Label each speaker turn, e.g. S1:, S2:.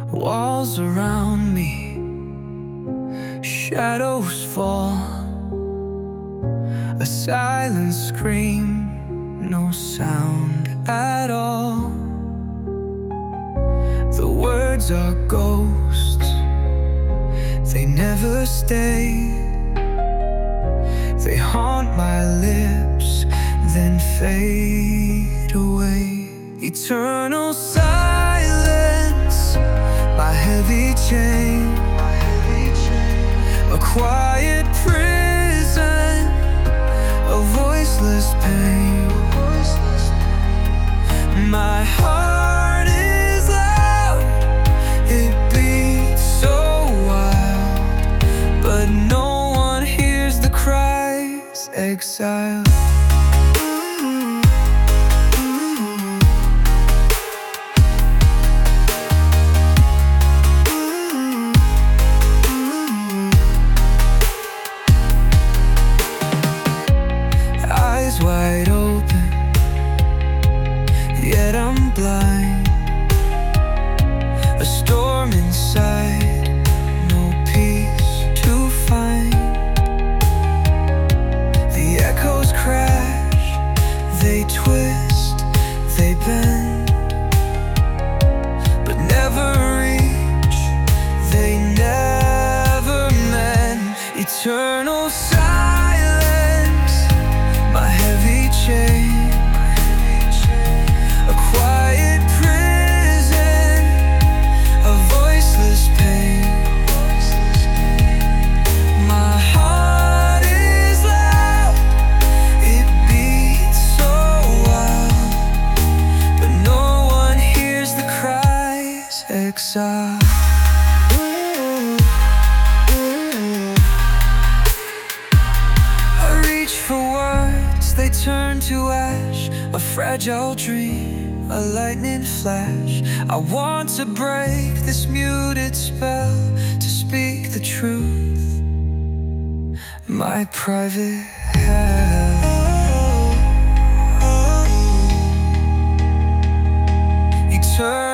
S1: Walls around me, shadows fall, a silent scream, no sound at all. The words are ghosts, they never stay. They haunt my lips, then fade away. Eternal silence, my heavy chain, a quiet prison, a voiceless pain. My heart is loud, it beats so wild, but no one hears the cries. Exile. Eyes wide open, yet I'm blind. A storm inside, no peace to find. The echoes crash, they twist, they bend, but never reach, they never mend. Eternal silence, my heavy chain, a quiet prison, a voiceless pain. My heart is loud, it beats so wild, but no one hears the cries. Exile. I reach for words, they turn to ash, a fragile dream, a lightning flash. I want to break this muted spell, to speak the truth, my private hell. Eternal